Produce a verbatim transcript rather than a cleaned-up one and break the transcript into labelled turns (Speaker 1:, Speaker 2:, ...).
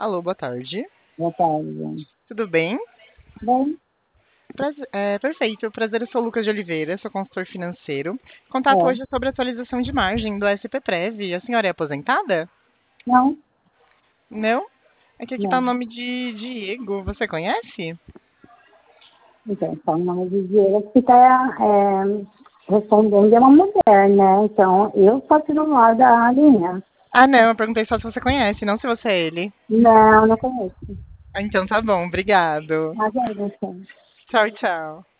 Speaker 1: Alô, boa tarde.
Speaker 2: Boa tarde.
Speaker 1: Tudo bem?
Speaker 2: Bem,
Speaker 1: Praze- é, perfeito. Prazer, eu sou o Lucas de Oliveira, sou consultor financeiro. Contato
Speaker 2: é.
Speaker 1: hoje é sobre atualização de margem do S P Prev. A senhora é aposentada?
Speaker 2: Não,
Speaker 1: Não? É que aqui tá o
Speaker 2: não.
Speaker 1: nome de Diego. Você conhece?
Speaker 2: Então, só o nome de Diego que está respondendo é uma mulher, né? Então, eu só tiro no ar da linha.
Speaker 1: Ah, não. Eu perguntei só se você conhece, não se você é ele.
Speaker 2: Não, não conheço.
Speaker 1: Ah, então tá bom. Obrigado.
Speaker 2: Mas é você.
Speaker 1: Tchau, tchau.